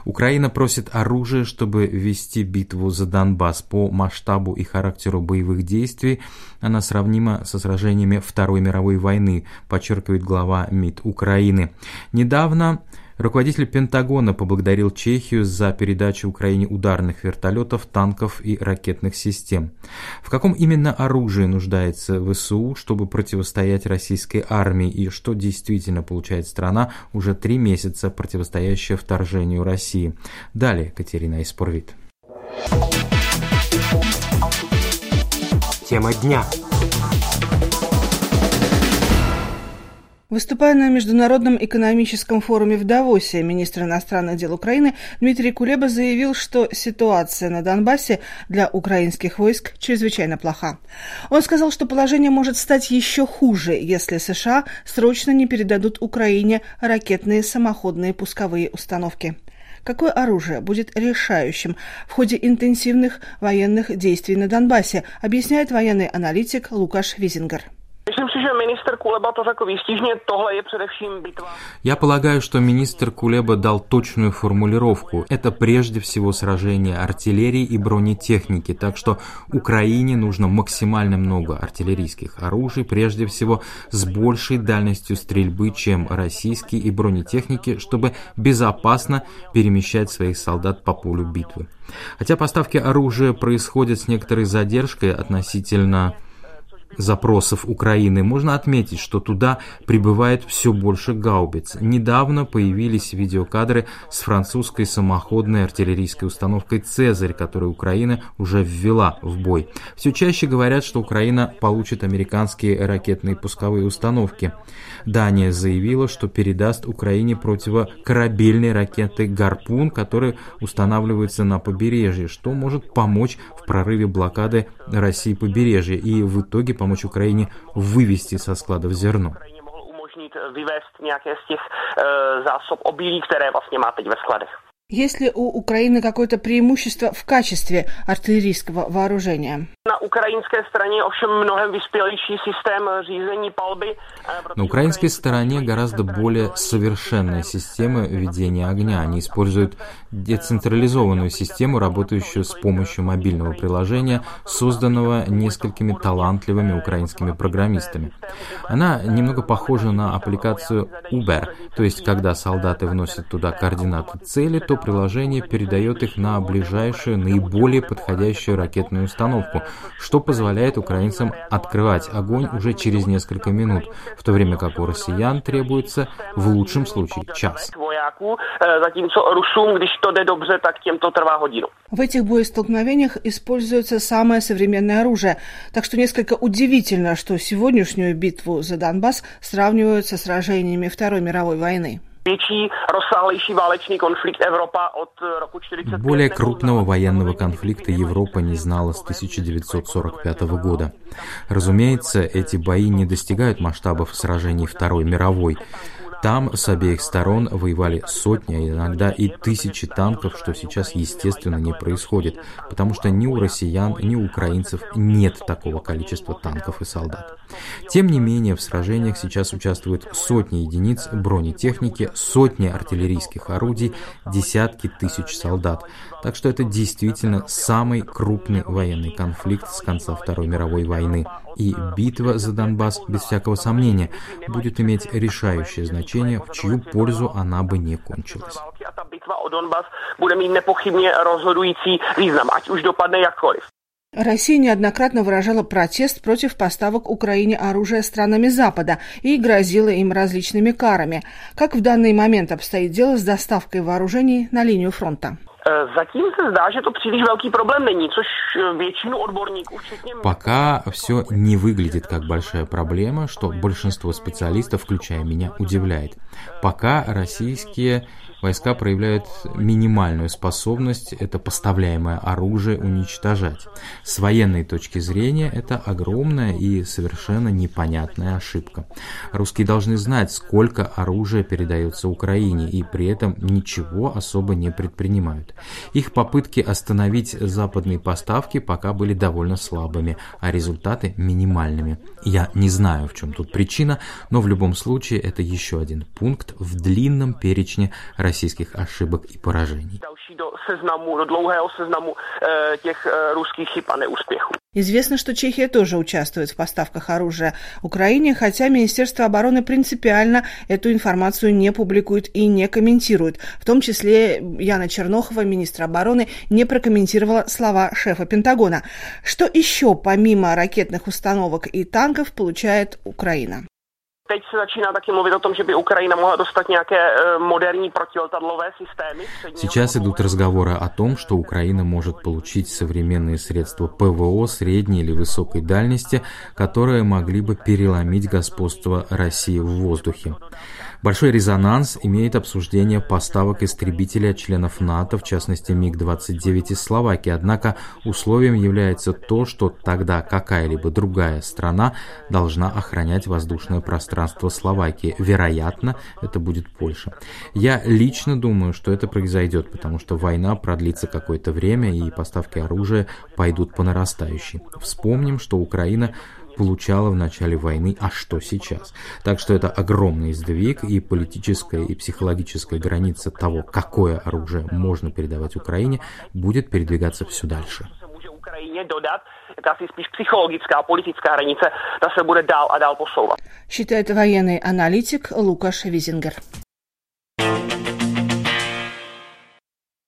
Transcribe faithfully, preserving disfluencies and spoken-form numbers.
Украина просит оружие, чтобы вести битву за Донбасс. По масштабу и характеру боевых действий она сравнима со сражениями Второй мировой войны, подчеркивает глава МИД Украины. Недавно руководитель Пентагона поблагодарил Чехию за передачу Украине ударных вертолетов, танков и ракетных систем. В каком именно оружии нуждается ВСУ, чтобы противостоять российской армии, и что действительно получает страна, уже три месяца противостоящая вторжению России? Далее Катерина Испорвит. Тема дня. Выступая на Международном экономическом форуме в Давосе, министр иностранных дел Украины Дмитрий Кулеба заявил, что ситуация на Донбассе для украинских войск чрезвычайно плоха. Он сказал, что положение может стать еще хуже, если США срочно не передадут Украине ракетные самоходные пусковые установки. Какое оружие будет решающим в ходе интенсивных военных действий на Донбассе, объясняет военный аналитик Лукаш Визингер. Я полагаю, что министр Кулеба дал точную формулировку. Это прежде всего сражение артиллерии и бронетехники, так что Украине нужно максимально много артиллерийских оружий, прежде всего с большей дальностью стрельбы, чем российские, и бронетехники, чтобы безопасно перемещать своих солдат по полю битвы. Хотя поставки оружия происходят с некоторой задержкой относительно запросов Украины, можно отметить, что туда прибывает все больше гаубиц. Недавно появились видеокадры с французской самоходной артиллерийской установкой «Цезарь», которую Украина уже ввела в бой. Все чаще говорят, что Украина получит американские ракетные пусковые установки. Дания заявила, что передаст Украине противокорабельные ракеты «Гарпун», которые устанавливаются на побережье, что может помочь в прорыве блокады России побережья и в итоге помочь Украине вывести со складов зерно. Есть ли у Украины какое-то преимущество в качестве артиллерийского вооружения? На украинской стороне гораздо более совершенная система ведения огня. Они используют децентрализованную систему, работающую с помощью мобильного приложения, созданного несколькими талантливыми украинскими программистами. Она немного похожа на аппликацию Uber, то есть когда солдаты вносят туда координаты цели, то приложение передает их на ближайшую, наиболее подходящую ракетную установку, что позволяет украинцам открывать огонь уже через несколько минут, в то время как у россиян требуется в лучшем случае час. В этих боестолкновениях используется самое современное оружие, так что несколько удивительно, что сегодняшнюю битву за Донбасс сравнивают со сражениями Второй мировой войны. Более крупного военного конфликта Европа не знала с тысяча девятьсот сорок пятого года. Разумеется, эти бои не достигают масштабов сражений Второй мировой. Там с обеих сторон воевали сотни, а иногда и тысячи танков, что сейчас, естественно, не происходит, потому что ни у россиян, ни у украинцев нет такого количества танков и солдат. Тем не менее, в сражениях сейчас участвуют сотни единиц бронетехники, сотни артиллерийских орудий, десятки тысяч солдат. Так что это действительно самый крупный военный конфликт с конца Второй мировой войны. И битва за Донбасс, без всякого сомнения, будет иметь решающее значение, в чью пользу она бы не кончилась. Россия неоднократно выражала протест против поставок Украине оружия странами Запада и грозила им различными карами. Как в данный момент обстоит дело с доставкой вооружений на линию фронта? Пока все не выглядит как большая проблема, что большинство специалистов, включая меня, удивляет. Пока российские войска проявляют минимальную способность это поставляемое оружие уничтожать. С военной точки зрения это огромная и совершенно непонятная ошибка. Русские должны знать, сколько оружия передается Украине, и при этом ничего особо не предпринимают. работают. Их попытки остановить западные поставки пока были довольно слабыми, а результаты минимальными. Я не знаю, в чем тут причина, но в любом случае это еще один пункт в длинном перечне российских ошибок и поражений. Известно, что Чехия тоже участвует в поставках оружия Украине, хотя Министерство обороны принципиально эту информацию не публикует и не комментирует. В том числе Яна Чернохова, министр обороны, не прокомментировала слова шефа Пентагона. Что еще помимо ракетных установок и танков получает Украина? Teď se začíná taky mluvit o tom, že by Ukrajina mohla dostat nějaké moderní protiletadlové systémy. Сейчас идут разговоры о том, что Украина может получить современные средства ПВО средней или высокой дальности, которые могли бы переломить господство России в воздухе. Большой резонанс имеет обсуждение поставок истребителей от членов НАТО, в частности миг двадцать девять из Словакии. Однако условием является то, что тогда какая-либо другая страна должна охранять воздушное пространство Словакии. Вероятно, это будет Польша. Я лично думаю, что это произойдет, потому что война продлится какое-то время и поставки оружия пойдут по нарастающей. Вспомним, что Украина получала в начале войны, а что сейчас. Так что это огромный сдвиг, и политическая и психологическая граница того, какое оружие можно передавать Украине, будет передвигаться все дальше. Считает военный аналитик Лукаш Визингер.